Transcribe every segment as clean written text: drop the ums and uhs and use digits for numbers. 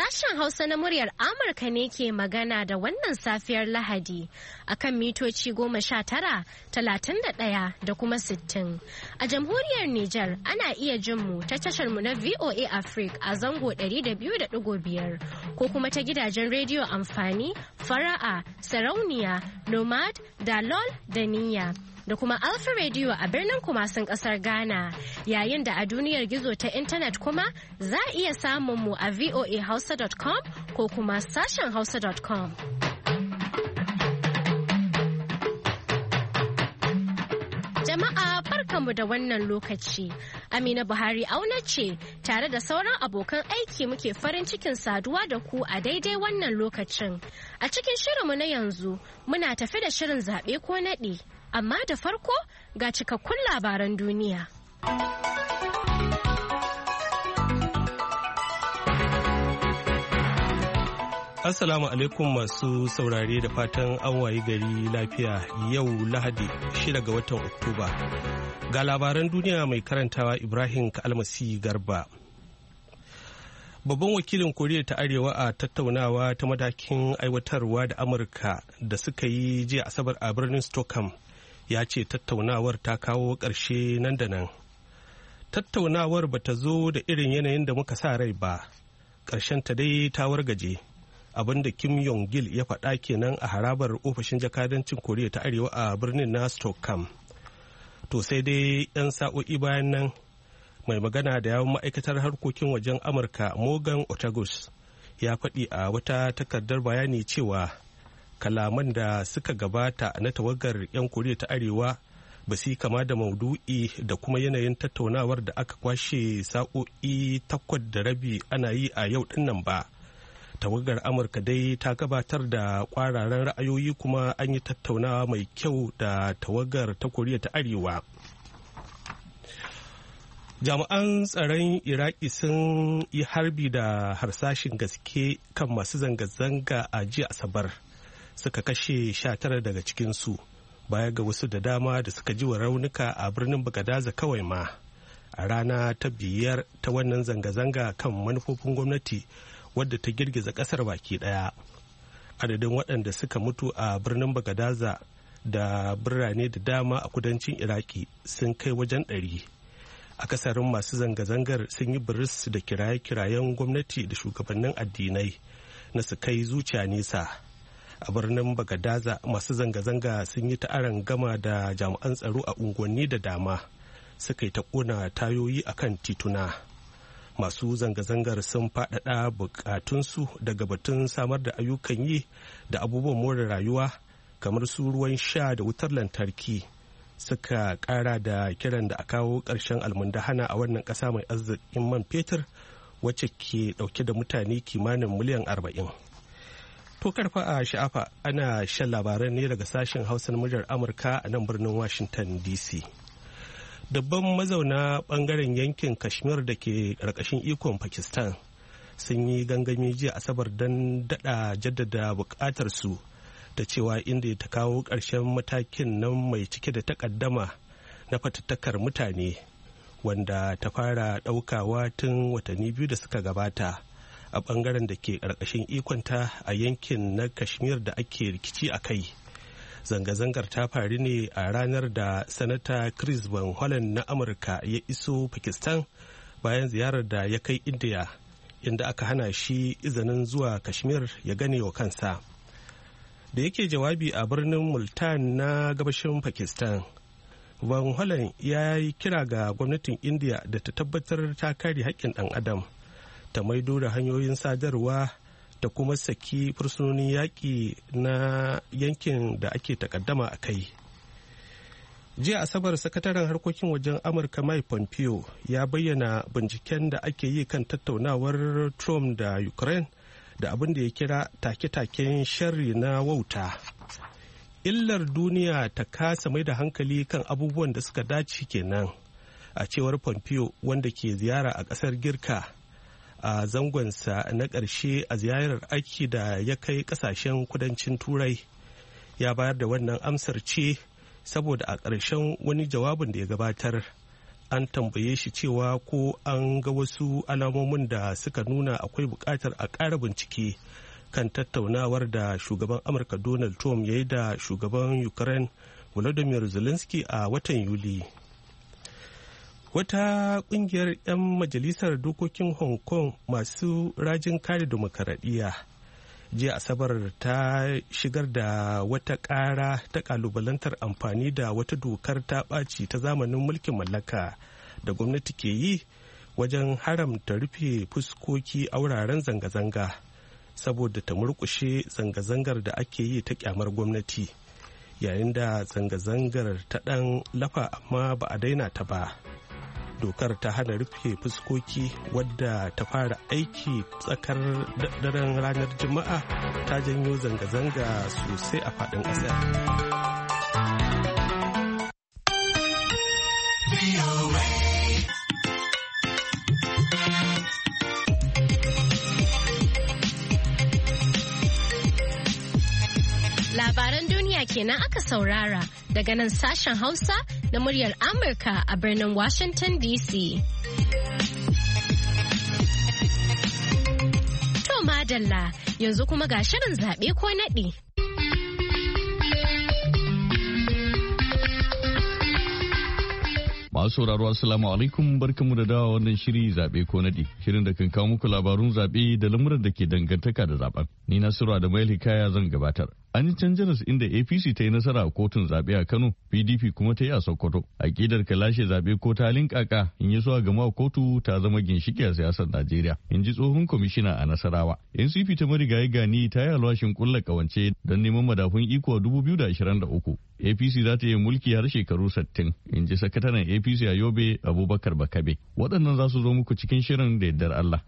Sashen Hausa na muryar Amurka ne ke magana da wannan safiyar Lahadi akan mitoci 19, 31 da kuma 60. A jamhuriyar Nijar ana iya jin mu ta tashar mu na VOA Africa a zango 200.5 ko kuma ta gidajen rediyo amfani, fara'a, sarauniya, nomad, dalol da niyya. Da kuma Alpha Radio a birnin Kumasin kasar Ghana, yayin da a duniyar gizo ta intanet kuma za a iya samun mu a voahausa.com ko kuma sashen hausa.com. Jama'a barkanmu da wannan lokaci. Amina Buhari auna ce tare da sauran abokan aiki muke farin cikin saduwa da ku a daidai wannan lokacin. A cikin shirinmu na yanzu muna tafi da shirin zaɓe ko naɗi. Amma da farko ga cikakkun labaran duniya. Assalamu alaikum masu saurare da fatan an wayi gari lafiya yau Lahadi 6 ga watan Oktoba. Ga labaran duniya mai karantawa Ibrahim Kalmasi Garba. Babban wakilin Koriya ta Arewa a tattaunawa ta matakin aiwatarwa da Amurka da suka yi jiya Asabar a birnin Stockholm ya ce tattaunawar ta kawo ƙarshe nan da nan. Tattaunawar ba ta zo da irin yanayin da muka sa rai ba, ƙarshen ta dai ta wargaje, abinda Kim Yong-gil ya faɗa kenan a harabar ofishin jakadancin Koriya ta Arewa a birnin na Stockholm. To sai dai 'yan sa'o'i bayan nan mai magana da yawon ma'aikatar harkokin wajen Amurka Morgan Otagus ya faɗi a wata takardar bayani cewa kalaman da suka gabata na tawagar 'yan Koriya ta Arewa ba su kama da maudu'i da kuma yanayin tattaunawar da aka kwashe sa'o'i 8.5 ana yi a yau dinnan ba. Tawagar Amurka dai ta gabatar da kwararan ra'ayoyi kuma an yi tattaunawa mai kyau da tawagar ta Koriya ta Arewa. Jami'an tsaron Iraki sun yi harbi da harsashin gaske kan masu zanga-zanga a jiya Asabar. Suka kashe 19 daga cikinsu baya ga wasu da dama da suka ji wa raunuka a birnin Bagadaza kawai ma a rana ta 5 ta wannan zanga-zanga kan manufofin gwamnati wadda ta girgiza kasar baki daya. Adadin waɗanda suka mutu a birnin Bagadaza da birane da dama a kudancin Iraki sun kai wajen 100. Akasarin masu zanga-zangar sun yi biris da kiraye-kirayen gwamnati da shugabannin addinai na su kai zuciya nesa. A birnin Bagadaza masu zanga-zanga sun yi ta'aran gama da jami'an tsaro a unguwanni da dama, suka yi ta ƙona tayoyi a kan tituna. Masu zanga-zangar sun faɗaɗa bukatunsu daga batun samar da ayyukan yi da abubuwan more rayuwa kamar su ruwan sha da wutar lantarki. Suka ƙara da kiran da a kawo ƙarshen almundahana a wannan ƙasa mai arzikin man fetur wacce ke ɗauke da mutane kimanin miliyan 40. To karfa a sha'afa ana shan labaran ne daga sashen Hausa na muryar Amurka a nan birnin Washington DC. Dabban mazauna bangaren yankin Kashmir da ke ƙarƙashin ikon Pakistan sun yi gangami jiya Asabar don daɗa jaddada buƙatar su da cewa inda ta kawo ƙarshen matakin nan mai cike da takaddama na fatattakar mutane wanda ta fara ɗaukawa tun watanni 2 da suka gabata a bangaren da ke ƙarƙashin ikonta a yankin na Kashmir da ake rikici a kai. Zanga-zangar ta faru ne a ranar da Sanata Chris Van Hollen na Amurka ya iso Pakistan bayan ziyarar da ya kai India, inda aka hana shi izinin zuwa Kashmir ya gane wa kansa. Da yake jawabi a birnin Multan na gabashin Pakistan, Van Hollen ya yi kira ga gwamnatin India da ta tabbatar ta kare haƙƙin ɗan adam, ta maido da hanyoyin sadarwa da kuma saki fursunonin yaƙi na yankin da ake takaddama a kai. Jiya Asabar sakataren harkokin wajen Amurka Mike Pompeo ya bayyana binciken da ake yi kan tattaunawar Trump da Ukraine da abin da ya kira take-taken sharri na wauta. Illar duniya ta kasa mai da hankali kan abubuwan da suka dace kenan, a cewar Pompeo wanda ke ziyara a ƙasar Girka a zangonsa na ƙarshe a ziyarar aiki da ya kai ƙasashen kudancin Turai. Ya bayar da wannan amsar ce saboda a ƙarshen wani jawabin da ya gabatar an tambaye shi cewa ko an ga wasu alamomin da suka nuna akwai buƙatar a ƙara bincike kan tattaunawar da shugaban amurka donald trump ya yi da shugaban ukraine volodymyr zelensky a watan yuli. Wata kungiyar 'yan majalisar dokokin Hong Kong masu rajin kare demokaradiyya jiya Asabar ta shigar da wata ƙara ta kalubalantar amfani da wata dokar ta ɓaci ta zamanin mulkin mallaka da gwamnati ke yi wajen haramta rufe fuskoki a wuraren zanga-zanga saboda ta murƙushe zanga-zangar da ake yi ta kyamar gwamnati, yayin da zanga-zangar ta ɗan lafa amma ba a daina ta ba. Dokar ta hana rufe fuskoki wadda ta fara aiki tsakar daren ranar Juma'a ta janyo zanga-zanga sosai a faɗin ƙasar. Labaran duniya kenan aka saurara daga nan sashen Hausa na muryar Amurka a birnin Washington DC. To madalla, yanzu kuma ga shirin zaɓe ko naɗi. Masu sauraro assalamu alaikum, barkamu da dawa wannan shiri zaɓe ko naɗi, shirin da kan kawo muku labarun zaɓe da lamuran da ke dangantaka da zaɓen. Ni Nasiru da Mail Hikaya zan gabatar. An yi canjaras inda APC ta yi nasara a kotun zaɓe a Kano, PDP kuma ta yi a Sokoto. Aƙidar ka lashe zaɓe ko ta linkaka in yi so a gama kotu ta zama ginshiki a siyasar Najeriya, in ji tsohon kwamishina a Nasarawa. NCP ta marigayi Gani ta yi alwashin kulla kawance don neman madafun iko a 2023. APC za ta yi mulki har shekaru 60, in ji sakataren APC a Yobe Abubakar Bakabe. Waɗannan za su zo muku cikin shirin da yardar Allah.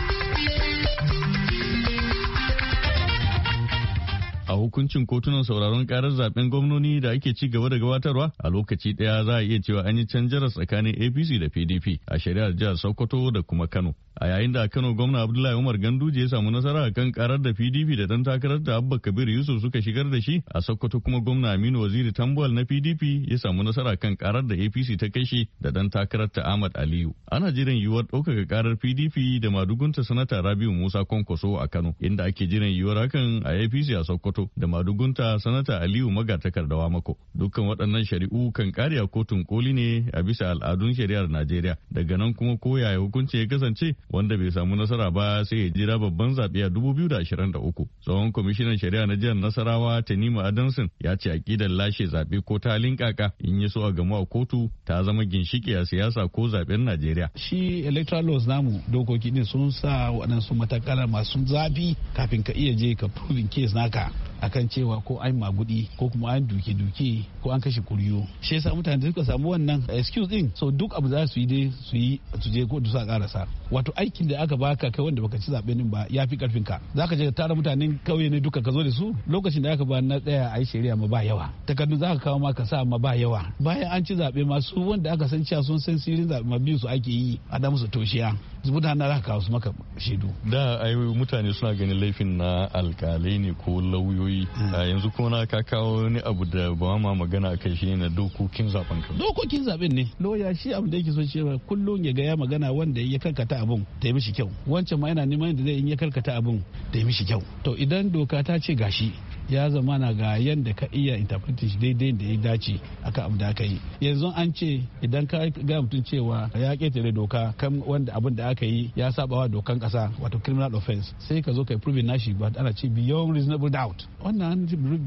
A hukuncin kotunan sauraron karar zaben gwamnoni da ake ci gaba da gabatarwa a lokaci daya za a iya cewa an yi canjara tsakanin APC da PDP a shari'ar jihar Sokoto da kuma Kano. A yayin da a Kano gwamna Abdullahi Umar Ganduje ya samu nasara kan karar da PDP da dan takarar da Abba Kabir Yusuf suka shigar da shi, a Sokoto kuma gwamna Aminu Waziri Tambuwal na PDP ya samu nasara kan karar da APC ta kai shi da dan takarar ta Ahmad Aliyu. Ana jiran yiwuwar ɗaukaka karar PDP da madugunta sanata Rabiu Musa Kwankwaso a Kano, inda ake jiran yiwuwar hakan a APC a Sokoto da madugunta sanata Aliyu Magatakardawa Mako. Dukkan waɗannan shari'u kan kare a kotun koli ne a bisa al'adun shari'ar Najeriya. Daga nan kuma ko yaya hukunci ya kasance, wanda bai samu nasara ba sai ya jira babban zaɓe a 2023. Tsohon kwamishinan shari'a na jihar Nasarawa Tanimu Adamson ya ce aƙidar lashe zaɓe ko ta linkaka in ya so a gamu a kotu ta zama ginshiki a siyasa ko zaɓen Najeriya. Shi electoral laws namu dokoki ne sun sa waɗansu matakala masu zafi kafin ka iya je ka proving case naka akan cewa ko an magudi ko kuma an duke-duke ko an kashe kuriyo. Shi yasa mutane da suka samu wannan excuse din, so duk abu za su yi dai su je ko su karasa. Wato aikin da aka baka kai wanda baka ci zaɓe din ba ya fi karfin ka. Zaka je ka tara mutanen kauye ne duka ka zo da su, lokacin da aka ba na tsaya a yi shari'a ma ba yawa. Takardun zaka kawo ma ka sa ma ba yawa. Bayan an ci zaɓe masu wanda aka san cewa sun san sirrin zaɓe ma biyu su ake yi a da musu toshiya. Mutane za ka kawo su maka shaidu. Da ai mutane suna ganin laifin na alkalai ne ko lauyoyi. Yanzu kuma na ka kawo wani abu da ba ma magana a kai shi ne dokokin zaben kan. Dokokin zaben ne. Lauya shi abin da yake so cewa kullum ya ga ya magana wanda ya karkata abun ta yi mishi kyau. Wancan ma yana neman yadda zai in ya karkata abun ta yi mishi kyau. To idan doka ta ce gashi ya zama na ga yadda ka iya interpretation shi daidai da ya dace aka abu da aka yi. Yanzu an ce idan ka ga mutum cewa ya ketare doka kan wanda abin da aka yi ya saba wa dokan kasa wato criminal offense, sai ka zo ka prove nashi ba ana ce beyond reasonable doubt. Wannan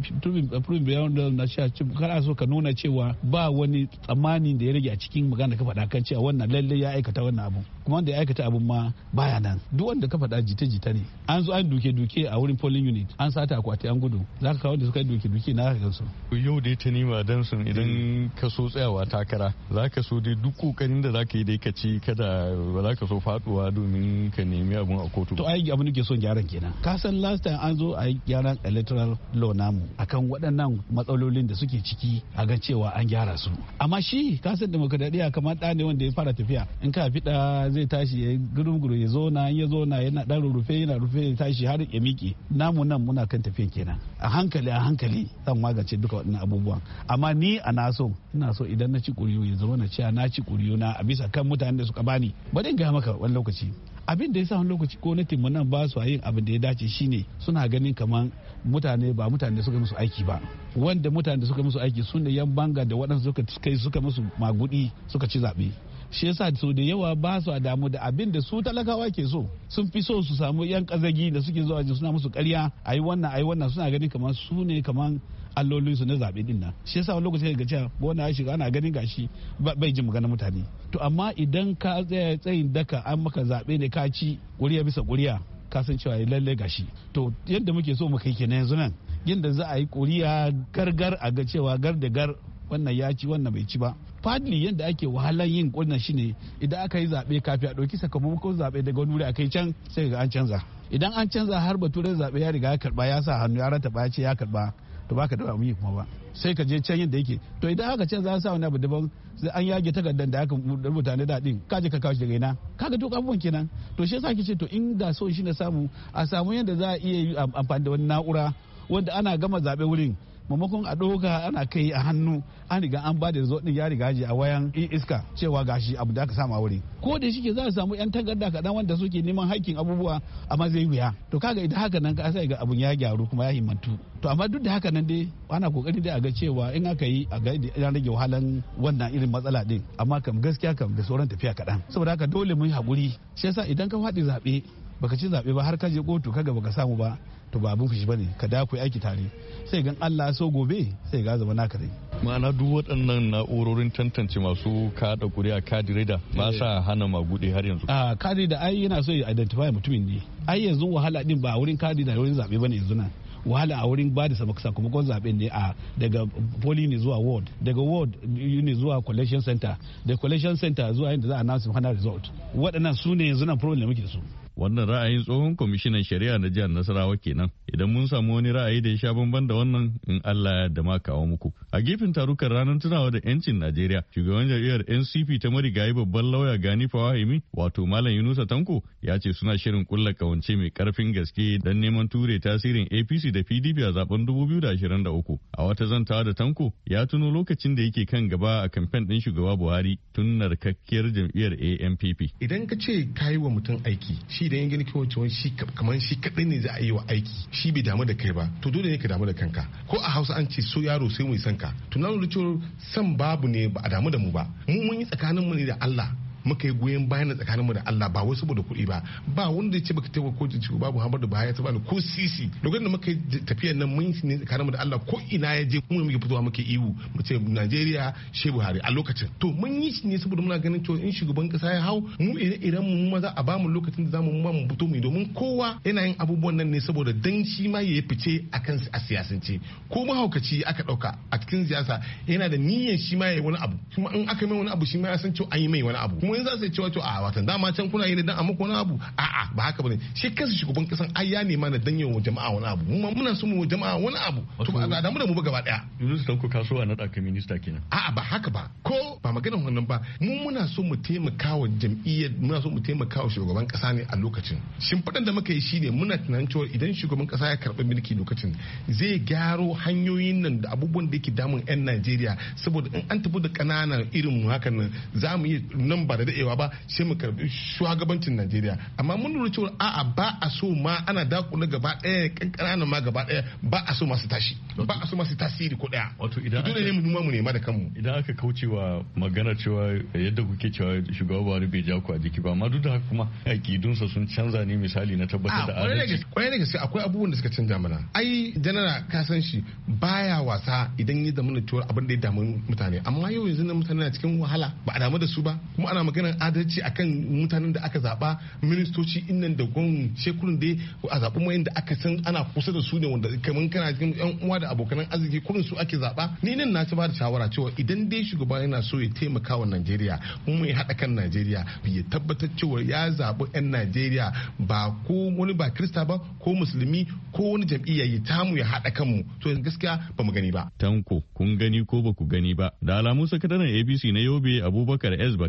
prove beyond na shi kana so ka nuna cewa ba wani tsammani da ya rage a cikin magana da ka faɗa kan cewa wannan lalle ya aikata wannan abu, kuma wanda ya aikata abun ma baya nan. Duk wanda ka faɗa jita-jita ne. An zo an duke-duke a wurin polling unit, an sata akwati an gudu, za ka kawo da suka yi duke-duke na haka gansu. Yau dai ta nima Danson idan ka so tsayawa takara, za ka so dai duk kokarin da za ka yi dai ka ci kada ba za ka so faduwa domin ka nemi abun a kotu. To ai abin da ke son gyaran kenan. Ka san last time an zo a yi gyaran electoral law namu akan waɗannan matsalolin da suke ciki a gan cewa an gyara su. Amma shi ka san demokradiyya kamar ɗa ne wanda ya fara tafiya, in ka fiɗa zai tashi ya guruguru ya zo na yana ɗan rufe yana rufe ya tashi har ya miƙe. Namu nan muna kan tafiyan kenan. a hankali zan magance duka waɗannan abubuwan. Amma ni ina so idan na ci kuriyu ya zama na cewa na ci kuriyu na a bisa kan mutanen da suka bani. Bari in gaya maka wani lokaci abin da ya sa wani lokaci gwamnatin mu nan ba su yin abin da ya dace shine suna ganin kaman mutane ba mutane da suka musu aiki ba, wanda mutane da suka musu aiki su ne yan banga da waɗansu suka musu magudi suka ci zaɓe. Shi yasa so da yawa ba su damu da abin da su talakawa ke so, sun fi so su samu yan kazagi da suke zuwa suna musu ƙarya ayi wannan suna ganin kaman su ne kaman allolinsu na zaɓe din nan. Shi yasa wani lokaci ga cewa wanda ya shiga ana ganin gashi bai ji magana mutane. To amma idan ka tsaya tsayin daka an maka zaɓe ne ka ci ƙuriya bisa ƙuriya ka san cewa lalle gashi. To yadda muke so mu kai kenan yanzu nan yadda za a yi ƙuriya gargar a ga cewa gar da gar wannan ya ci wannan bai ci ba. Fadli yadda ake wahalar yin ƙunnan shine idan aka yi zaɓe kafin a ɗauki sakamakon zaɓe daga wani wuri a kai can sai ga an canza. Idan an canza har bature zaɓe ya riga ya karɓa ya sa hannu ya rataba ya ce ya karɓa to baka da yi kuma ba sai ka je can yadda yake. To idan aka canza an sa wani abu daban sai an yage takardar da aka rubuta na daɗin ka je ka kawo shi daga ina kaga duk abubuwan kenan. To shi yasa ce to in da so shi na samu a samu yadda za a iya yi amfani da wani na'ura wanda ana gama zaɓe wurin maimakon a ɗauka ana kai a hannu an riga an ba da zo ɗin ya riga a wayan iska cewa gashi abu da aka samu a wuri ko da shi za a samu yan takarda kaɗan wanda suke neman haƙƙin abubuwa amma zai wuya. To kaga idan haka nan ka sai ga abun ya gyaru kuma ya himmantu. To amma duk da haka nan dai ana kokari dai a ga cewa in aka yi a ga ya rage wahalan wannan irin matsala din, amma kam gaskiya kam da sauran tafiya kaɗan. Saboda haka dole mun yi haƙuri. Shi yasa idan ka faɗi zaɓe baka ci zaɓe ba har ka je kotu kaga baka samu ba to ba abin fushi bane ka da ku aiki tare sai gan Allah so gobe sai ga zama naka dai. Ma'ana duk waɗannan na'urorin tantance masu kada kuri'a kadireda ba sa hana magudi har yanzu. A kadireda ai yana so ya identify mutumin ne. Ai yanzu wahala din ba a wurin kadireda wurin zaɓe bane yanzu nan. Wahala a wurin ba da sakamakon zaɓen ne a daga poli ne zuwa ward, daga ward ne zuwa collection center, da collection center zuwa yadda za a announce final result. Waɗannan su ne yanzu nan problem da muke da su. Wannan ra'ayin tsohon kwamishinan shari'a na jihar Nasarawa kenan. Idan mun samu wani ra'ayi da ya sha bamban da wannan in Allah ya da ma kawo muku. A gefen tarukan ranar tunawa da 'yancin Najeriya, shugaban jam'iyyar NCP ta marigayi babban lauya Gani Fawahimi wato Malam Yunusa Tanko ya ce suna shirin kulla kawance mai karfin gaske don neman ture tasirin APC da PDP a zaben 2023. A wata zantawa da Tanko ya tuno lokacin da yake kan gaba a kamfen ɗin shugaba Buhari tun narkakkiyar jam'iyyar ANPP. Idan ka ce kayi wa mutum aiki shi da yin gani cewa shi kamar shi kadai ne za a yi wa aiki shi bai damu da kai ba to dole ne ka damu da kanka. Ko a Hausa an ce so yaro sai mu yi sanka to na lura cewa san babu ne ba a damu da mu ba mu mun yi tsakaninmu ne da Allah muka yi goyon bayan tsakaninmu da Allah ba wai saboda kuɗi ba wanda ya ce baka taimaka ko ci babu Muhammadu Buhari ya taba ko sisi lokacin da muka yi tafiyar nan mun yi ne tsakaninmu da Allah ko ina ya je kuma muke fitowa muke iwu mu ce Najeriya Shehu Buhari a lokacin to mun yi shi ne saboda muna ganin cewa in shugaban kasa ya hau mu idan mu maza a bamu lokacin da zamu mu fito mu domin kowa yana yin abubuwan nan ne saboda dan shi ma ya fice akan a siyasance ko mahaukaci aka dauka a cikin siyasa yana da niyyar shi ma ya yi wani abu kuma in aka mai wani abu shi ma ya san cewa an yi mai wani abu kuma in za su cewa a watan dama can kuna yi ne dan a muku wani abu a'a ba haka bane shi kansa shugaban kasan ai ya nema na dan yawan jama'a wani abu mu muna so mu jama'a wani abu to ba da mu da mu ba gaba daya yanzu su ku kaso a nada ka minista kenan a'a ba haka ba ko ba maganar wannan ba mu muna so mu taimaka wa jam'iyyar muna so mu taimaka wa shugaban kasa ne a lokacin shimfiɗan da muka yi shine muna tunanin cewa idan shugaban kasa ya karɓi mulki lokacin zai gyaro hanyoyin nan da abubuwan da yake damun 'yan Najeriya saboda in an tafi da ƙananan irin mu hakan nan za mu yi nan ba da daɗewa ba sai mu karbi shugabancin Najeriya amma mun lura cewa a'a ba a so ma ana dakula gaba ɗaya kankana ma gaba ɗaya ba a so masu tashi ba a so masu tasiri ko ɗaya wato idan dole ne mu mu nema da kanmu idan aka kaucewa magana cewa yadda kuke cewa shugaba Buhari bai ja ku a jiki ba amma duk da haka kuma akidunsa sun canza ne misali na tabbatar da adalci kwarai da gaske akwai abubuwan da suka canja mana ai janara ka san shi baya wasa idan ya zama cewa abin da ya damu mutane amma yau yanzu mutane na cikin wahala ba a damu da su ba kuma ana maganar adalci akan mutanen da aka zaba ministoci innan da gwamnati shekurun da a zaɓi mai da aka san ana kusa da su ne wanda kamar kana cikin yan uwa da abokan arziki kurin su ake zaba ni nan na ci ba da shawara cewa idan dai shugaba yana so ya taimaka wa Najeriya kuma ya haɗa kan Najeriya ya tabbatar cewa ya zaɓi 'yan Najeriya ba ko wani ba Kirista ba ko musulmi ko wani jam'iyya ya tamu ya haɗa kanmu to gaskiya ba mu gani ba. Tanko kun gani ko ba ku gani ba da alamu sakataren ABC na Yobe Abubakar S Bakabe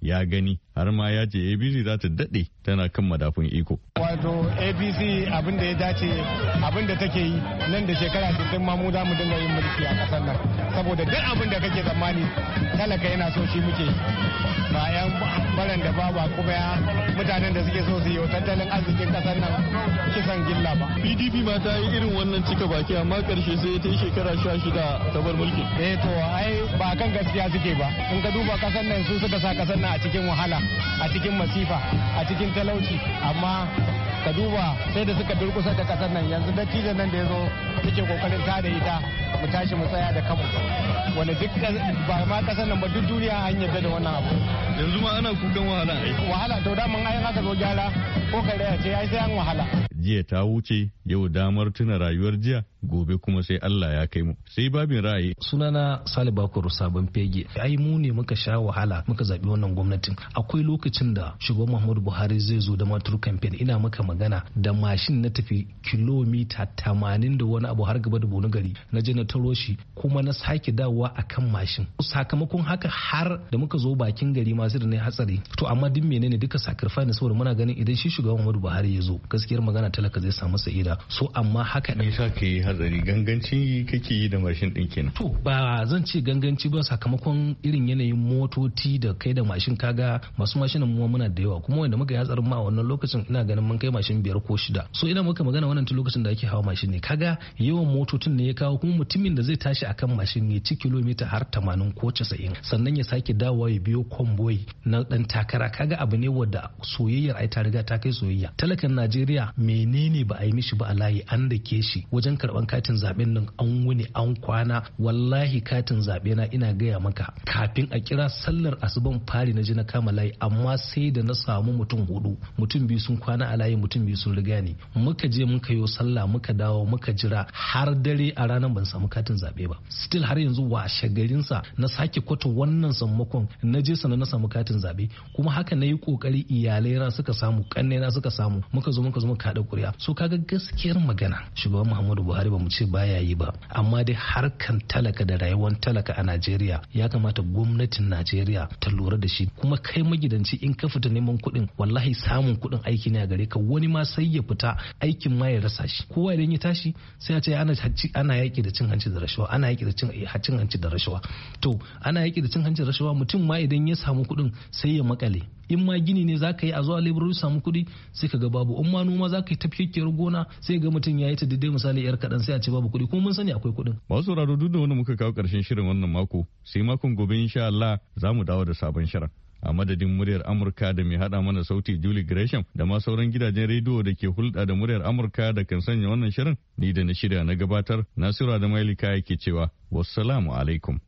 ya gani har ma ya ce APC za ta daɗe tana kan madafun iko. Wato APC abin da ya dace abin da take yi nan da shekara 60 ma mu za mu dinga yin mulki a ƙasar nan saboda duk abin da kake tsammani talaka yana so shi muke ba yan baran da babu kuma mutanen da suke so su yi tattalin arzikin ƙasar nan kisan gilla ba. PDP ma ta yi irin wannan cika baki amma karshe sai ta yi shekara 16 ta bar mulki. To ai ba kan gaskiya suke ba in ka duba ƙasar nan su suka sa ƙasar nan a cikin wahala a cikin masifa a cikin talauci amma ka duba sai da suka durkusa da kasar nan yanzu dattijan nan da ya zo suke kokarin tada ita mu tashi mu tsaya da kanmu wanda duk ba ma kasar nan ba duk duniya an yarda da wannan abu yanzu ma ana kukan wahala to da mun ai haka zo gyara ko kare ya ce ai sai an wahala jiya ta wuce yau damar tuna rayuwar jiya gobe kuma sai Allah ya kai mu sai babin ra'ayi. Sunana Sale Bakuru Sabon Fege. Ai mu ne muka sha wahala muka zabi wannan gwamnatin. Akwai lokacin da shugaban Muhammadu Buhari zai zo da matur campaign ina maka magana da mashin na tafi kilomita 80 da wani abu har gaba da Bono gari na je na taro shi kuma na sake dawowa akan mashin. Sakamakon haka har da muka zo bakin gari masu da ne hatsari. To amma duk menene duka sacrifice saboda muna ganin idan shi shugaban Muhammadu Buhari ya zo gaskiyar magana talaka zai samu sa'ida. So amma haka ne sa kai hatsari ganganci kake yi da mashin din kenan. To ba zan ce ganganci ba sakamakon irin yanayin motoci da kai da mashin kaga masu mashinan mu muna da yawa kuma wanda muka yi hatsarin ma a wannan lokacin ina ganin mun kai mashin 5 ko 6. So ina muka magana wannan tun lokacin da ake hawa mashin ne kaga yawan motocin ne ya kawo kuma mutumin da zai tashi akan mashin ne ci kilomita har 80 ko 90 sannan ya sake dawowa ya biyo convoy na dan takara kaga abu ne wanda soyayyar ai ta riga ta kai soyayya. Talakan Najeriya menene ba a yi mishi ba a layi an da ke shi wajen karban katin zaben nan an wuni an kwana wallahi katin zabe na ina gaya maka kafin a kira sallar asuban fari na ji na kama layi amma sai da na samu mutum 4 mutum 2 sun kwana a layi mutum 2 sun riga ni muka je muka yo sallah muka dawo muka jira har dare a ranar ban samu katin zabe ba still har yanzu washe garin sa na sake kwata wannan sammakon na je sana na samu katin zabe kuma haka na yi kokari iyalai na suka samu kanne na suka samu muka zo muka kada kuri'a so kaga gaskiyar magana shugaban Muhammadu Buhari ba mu ce baya yi ba amma dai harkan talaka da rayuwar talaka a Najeriya ya kamata gwamnatin Najeriya ta lura da shi kuma kai magidanci in ka fita neman kuɗin wallahi samun kuɗin aiki ne a gare ka wani ma sai ya fita aikin ma ya rasa shi kowa idan ya tashi sai ya ce ana yaki da cin hanci da rashawa ana yaki da cin hanci da rashawa to ana yaki da cin hanci da rashawa mutum ma idan ya samu kuɗin sai ya makale in ma gini ne za ka yi a zuwa laborori samu kuɗi sai ka ga babu in ma noma za ka yi tafiyar gona sai ga mutum ya yi ta daidai misali yar kaɗan sai a ce babu kuɗi kuma mun sani akwai kuɗin. Masu sauraro duk da wani muka kawo ƙarshen shirin wannan mako sai makon gobe insha Allah za mu dawo da sabon shirin. A madadin muryar Amurka da mai hada mana sauti Julie Gresham da ma sauran gidajen rediyo da ke hulɗa da muryar Amurka da kan sanya wannan shirin ni da na shirya na gabatar Nasiru da Mailika yake cewa wassalamu alaikum.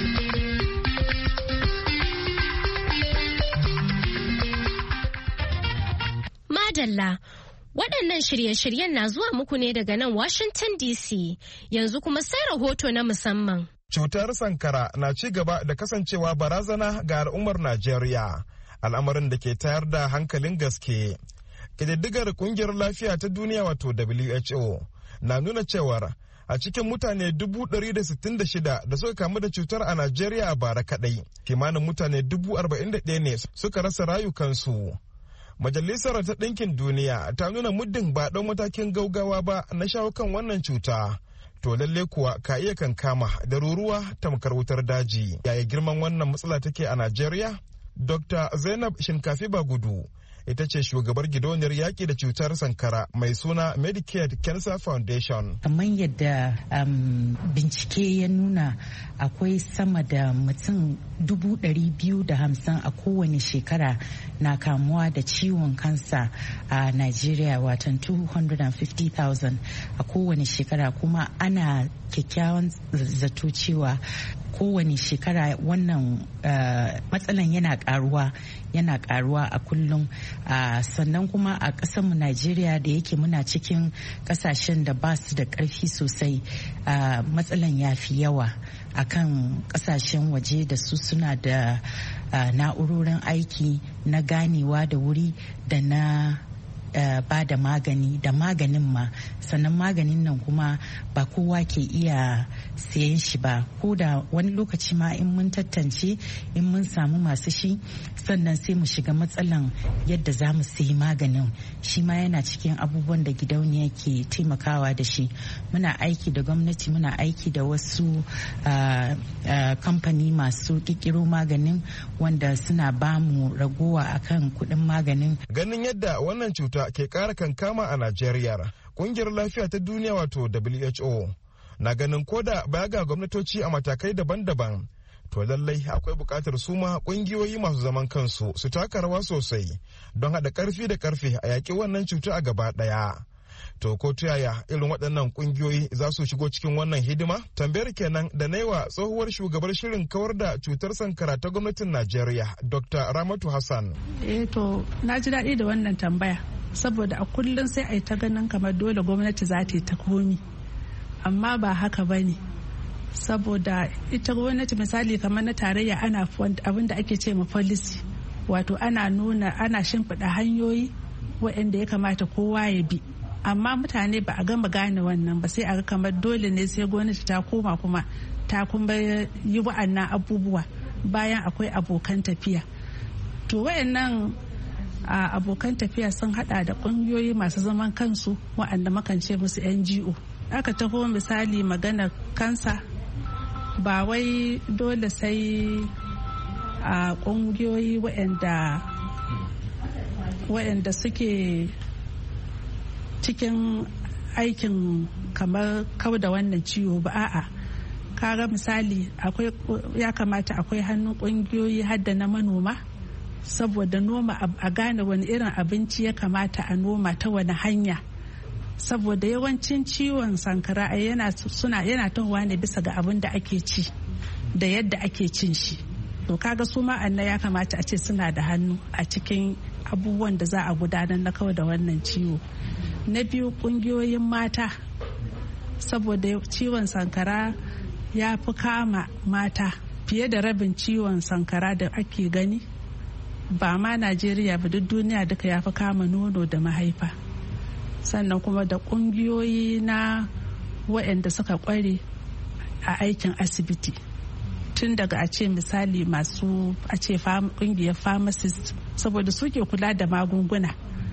Madalla. Waɗannan shirye-shiryen na zuwa muku ne daga nan Washington DC yanzu kuma sai rahoto na musamman. Cutar sankara na ci gaba da kasancewa barazana ga al'ummar Najeriya, al'amarin da ke tayar da hankalin gaske. Ƙididdigar ƙungiyar lafiya ta duniya wato WHO na nuna cewar a cikin mutane 166 da suka kamu da cutar a Najeriya a bara kaɗai, kimanin mutane 41 ne suka rasa rayukansu. Majalisar ta Ɗinkin Duniya ta nuna muddin ba ɗau matakin gaugawa ba na shawo kan wannan cuta. To lalle kuwa ka iya kankama da ruruwa tamkar wutar daji. Yaya girman wannan matsala take a Najeriya? Dr. Zainab Shinkafi Bagudu ita ce shugabar gidauniyar yaƙi da cutar sankara mai suna Medicare Cancer Foundation. Kamar yadda bincike ya nuna akwai sama da mutum 250 a kowane shekara na kamuwa da ciwon kansa a Najeriya watan 250,000 a kowane shekara kuma ana kyakkyawan zato cewa kowane shekara wannan matsalan yana karuwa a kullum sannan kuma a ƙasarmu Najeriya da yake muna cikin ƙasashen da ba su da ƙarfi sosai matsalan ya fi yawa akan ƙasashen waje da su suna da na'urorin aiki na ganewa da wuri da na ba da magani da maganin ma, sannan maganin nan kuma ba kowa ke iya sayen shi ba, ko da wani lokaci ma in mun tantance in mun samu masu shi sannan sai mu shiga matsalan yadda za mu sayi maganin. Shi ma yana cikin abubuwan da gidauniya ke taimakawa da shi. Muna aiki da gwamnati, muna aiki da wasu kamfani masu kikiro maganin wanda suna bamu ragowa akan kuɗin maganin. Ganin yadda wannan cuta ke ƙara kankama a Najeriya, ƙungiyar lafiya ta duniya wato WHO na ganin koda baya ga gwamnatoci a matakai daban-daban, to lallai akwai buƙatar su ma ƙungiyoyi masu zaman kansu su taka rawa sosai don haɗa ƙarfi da ƙarfe a yaƙi wannan cuta a gaba ɗaya. To ko ta yaya irin waɗannan ƙungiyoyi za su shigo cikin wannan hidima? Tambayar kenan da na yi wa tsohuwar shugabar shirin kawar da cutar sankara ta gwamnatin Najeriya, Dr. Ramatu Hassan. To na ji daɗi da wannan tambaya, saboda a kullum sai a yi ta ganin kamar dole gwamnati za ta yi ta komi, amma ba haka ba ne. Saboda ita gwamnati misali kamar na tarayya ana abin da ake ce ma policy, wato ana shimfiɗa hanyoyi waɗanda ya kamata kowa ya bi. Amma mutane ba a gama gane wannan ba, sai a ga kamar dole ne sai gwamnati ta koma kuma ta kuma yi wa'annan abubuwa bayan akwai abokan tafiya. To wayannan abokan tafiya sun hada da kungiyoyi masu zaman kansu wa'anda mukan ce musu NGO. Aka taho misali magana kansa, ba wai dole sai a kungiyoyi wa'anda suke cikin aikin kamar kau da wannan ciwo ba, a'a kaga misali ya kamata akwai hannun kungiyoyi hadda na manoma, saboda noma a gane wani irin abinci ya kamata a noma ta wani hanya, saboda yawancin ciwon sankara yana tahowa ne bisa ga abin da ake ci da yadda ake cin shi. To kaga su ma ya kamata a ce suna da hannu a cikin abubuwan da za a gudanar na kawai da wannan ciwo. Na biyu, kungiyoyin mata, saboda ciwon sankara ya fi kama mata fiye da rabin ciwon sankara da ake gani, ba ma Najeriya ba, duk duniya duka ya fi kama nono da mahaifa. Sannan kuma da kungiyoyi na waɗanda suka kware a aikin asibiti, tun daga a ce misali masu a ce kungiyar pharmacist, saboda suke kula da magunguna,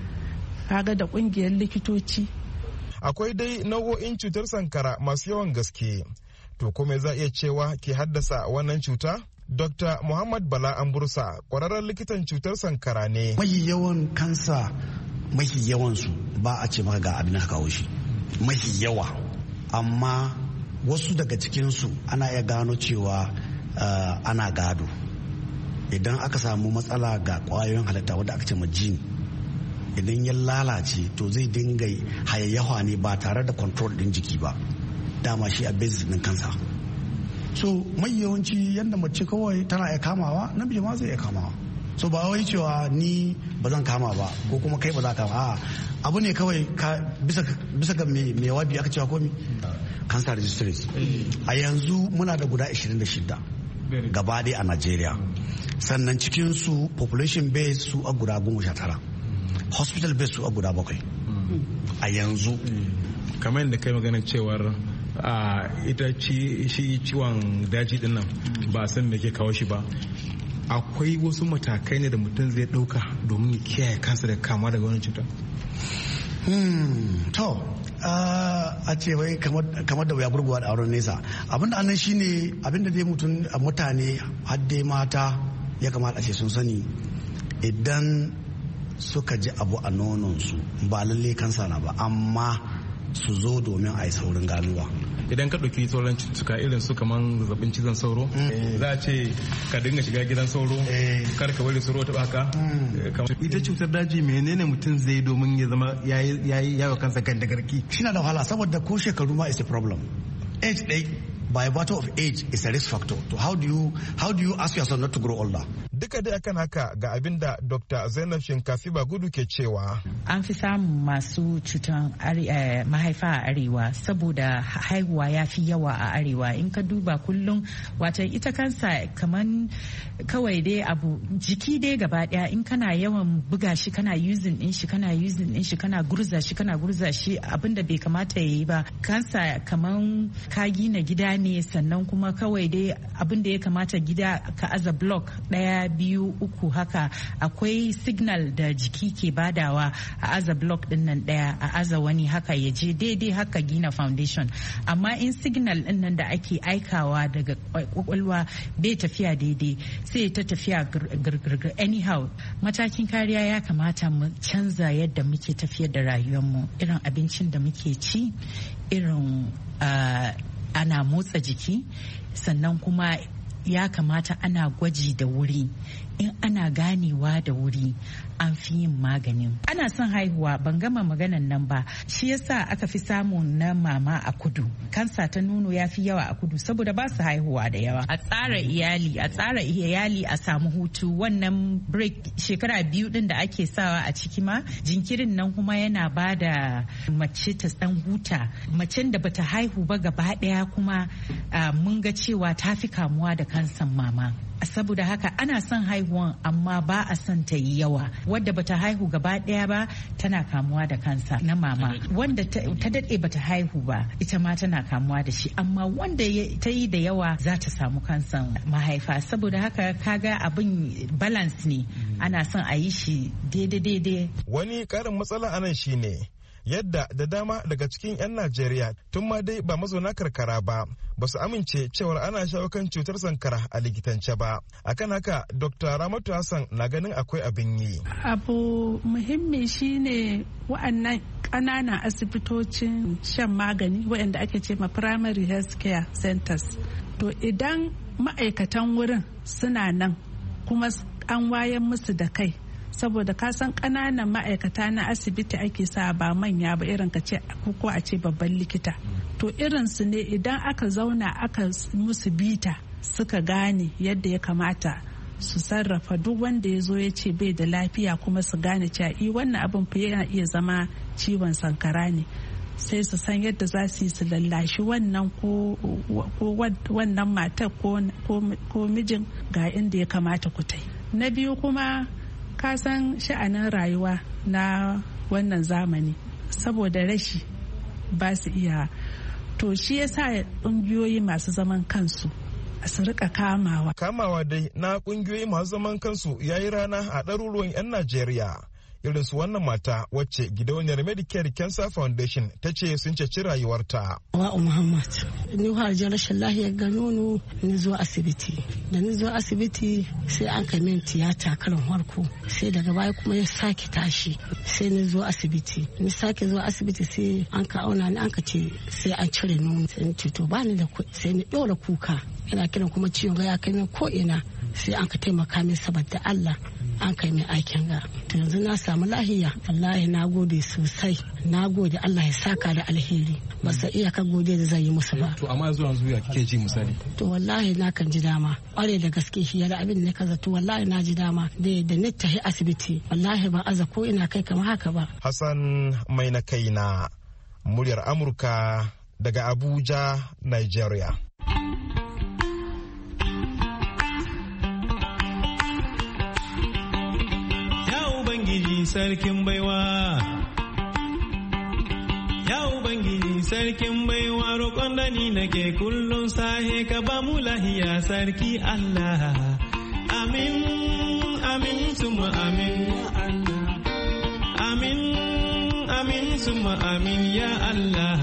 kaga da kungiyar likitoci. Akwai dai nau'o'in cutar sankara masu yawan gaske. To kuma za iya cewa ke haddasa wannan cuta? Dr. Muhammad Bala Ambursa, kwararren likitan cutar sankara ne. Mahi yawan kansa, mahi yawansu ba a ce maka ga abin da kawo shi, mahi yawa. Amma wasu daga cikinsu ana iya gano cewa ana gado. Idan aka samu matsala ga kwayoyin halitta wadda aka ce ma jini, idan ya lalace to zai dinga hayayyawa ne ba tare da control din jiki ba, dama shi a basis din kansa. So mai yawanci yadda mace kawai tana iya kamawa, namiji ma zai iya kamawa. So ba wai cewa ni ba zan kama ba ko kuma kai ba za ka kama, abu ne kawai bisa ga mai wabi aka cewa komi cancer registries. A yanzu muna da guda 26 gaba ɗaya a Najeriya, sannan cikin su population base su a guda 19, hospital base su a guda 7 a yanzu. Kamar yadda kai maganar cewar ita shi ciwon daji din nan ba san me ke kawo shi ba, akwai wasu matakai ne da mutum zai dauka domin ya kiyaye kansa da kama daga wani cuta? To a ce wai kamar da wuya gurguwa da auren nesa, abinda annan shine abinda dai mutane hadde mata ya kamata a ce sun sani, idan suka ji abu a nononsu ba lalle kansa na ba, amma su zo domin a yi saurin ganuwa. Idan ka ɗauki sauran cututtuka irin su kamar zazzabin cizon sauro, za a ce ka dinga shiga gidan sauro, kar ka bari sauro ta baka. Ita cutar daji menene mutum zai domin ya zama yayi yawa kansa kan da garki? Shi na da wahala, saboda ko shekaru ma is a problem. Age by virtue of age is a risk factor. So how do you ask yourself not to grow older? Duka dai akan haka ga abin da Dr. Zainab Shinkafi Bagudu ke cewa. An fi samun masu cutan mahaifa a arewa saboda haihuwa ya fi yawa a arewa. In ka duba kullum wata ita kansa kaman kawai dai abu jiki dai gaba daya in kana yawan buga shi kana using din shi kana gurza shi abinda bai kamata ya yi ba. Kansa kaman ka gina gida ne sannan kuma kawai dai abinda ya kamata gida ka aza block 1, 2, 3 haka akwai signal da jiki ke badawa a aza block din nan daya a aza wani haka ya je daidai haka gina foundation. Amma in signal din nan da ake aikawa daga kwakwalwa bai tafiya daidai sai ta tafiya girgirgir anyhow. Matakin kariya ya kamata mu canza yadda muke tafiyar da rayuwarmu, irin abincin da muke ci, irin ana motsa jiki, sannan kuma ya kamata ana gwaji da wuri. In ana ganewa da wuri an fi yin maganin. Ana son haihuwa, ban gama maganan nan ba, shi yasa aka fi samun na mama a kudu. Kansa ta nono ya fi yawa a kudu saboda ba su haihuwa da yawa. A tsara iyali a samu hutu. Wannan break shekara 2 din da ake sawa a ciki ma jinkirin nan kuma yana ba da mace ta dan huta. Macen da bata haihu ba gaba daya kuma mun ga cewa ta fi kamuwa da kansan mama. Saboda haka ana son haihuwan amma ba a son ta yi yawa. Wadda bata haihu gaba daya ba tana kamuwa da kansa na mama. Wanda ta dade bata haihu ba ita ma tana kamuwa da shi, amma wanda ta yi da yawa za ta samu kansan mahaifa. Saboda haka kaga abin balance ne, ana son a yi shi daidai. Wani karin matsala anan shine yadda da dama daga cikin 'yan Najeriya tun ma dai ba mazauna karkara ba su amince cewar ana shawo kan cutar sankara a likitance ba. Akan haka Dr. Ramatu Hassan na ganin akwai abin yi. Abu muhimmi shine wa'annan ƙananan asibitocin shan magani waɗanda ake ce ma primary health care centers. To idan ma'aikatan wurin suna nan kuma an wayan musu da kai, saboda ka san ƙananan ma'aikata na asibiti ake sa ba manya ba, irin ka ce ko a ce babban likita. To irin su ne idan aka zauna aka musu bita suka gane yadda ya kamata su sarrafa duk wanda ya zo ya ce bai da lafiya, kuma su gane cewa wannan abin fa yana iya zama ciwon sankara ne, sai su san yadda za su yi su lallashi wannan ko wannan matar ko mijin ga inda ya kamata ku tai. Na biyu kuma ka san sha'anin rayuwa na wannan zamani saboda rashi ba su iya, to shi yasa ƙungiyoyi masu zaman kansu su rika kamawa dai na ƙungiyoyi masu zaman kansu yayi rana a ɗaruruwan 'yan Najeriya. Irin su wannan mata wacce gidauniyar Medicare Cancer Foundation ta ce sun ceci rayuwarta. Wa'u Muhammad, ni harjar rashin lahiyar ga nono, ni zo asibiti. Da ni zo asibiti sai an kai min tiyata karin harko, sai daga baya kuma ya sake tashi, sai ni zo asibiti. Ni sake zo asibiti sai an ka auna ni an ka ce sai an cire nono. Sai ni ce to ba ni da kuɗi, sai ni ɗora kuka. Ina kiran kuma ciwon ga ya kai min ko ina, sai an ka taimaka min saboda Allah. An kai mai aikin ga, to yanzu na samu lahiya. Wallahi na gode sosai, na gode, Allah ya saka da alheri. Ba sa iya ka gode da zai yi musu ba. To amma zuwa ya kike ji misali? To wallahi na kan ji dama kware da gaske, shi ya da abin da ka zato. Wallahi na ji dama da ni tahi asibiti, wallahi ba aza ko ina kai kamar haka ba. Hassan mai na kaina, muryar Amurka daga Abuja, Nigeria. Sarkin baiwa, ya Ubangiji sarkin baiwa, roƙon da ni nake kullum sahe ka ba mu lahiya sarki Allah. Amin, amin, suma amin, amin, amin, suma amin, ya Allah.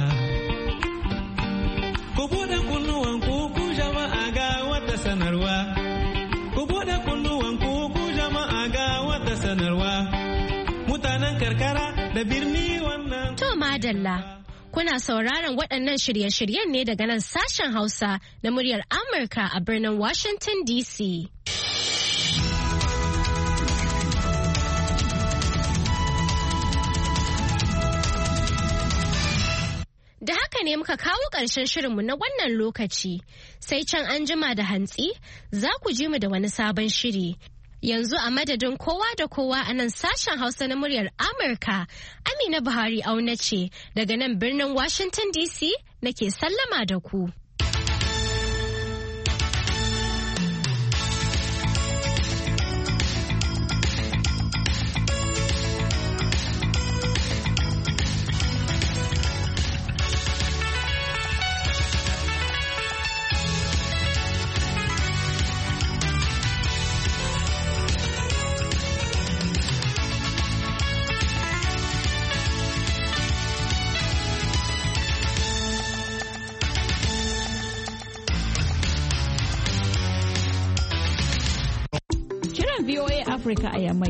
Ku buɗe kunnuwan ku jama'a ga wata sanarwa, ku buɗe kunnuwan ku jama'a ga wata sanarwa. Mutanen karkara da birni wannan. To madalla, kuna sauraron waɗannan shirye-shiryen ne daga nan sashen Hausa na muryar Amurka a birnin Washington DC. Da haka ne muka kawo ƙarshen shirinmu na wannan lokaci, sai can an jima da hantsi za ku ji mu da wani sabon shiri. Yanzu a madadin kowa da kowa a nan sashen Hausa na muryar Amurka, Amina Buhari auna ce daga nan birnin Washington DC nake sallama da ku. VOA Africa a Yamai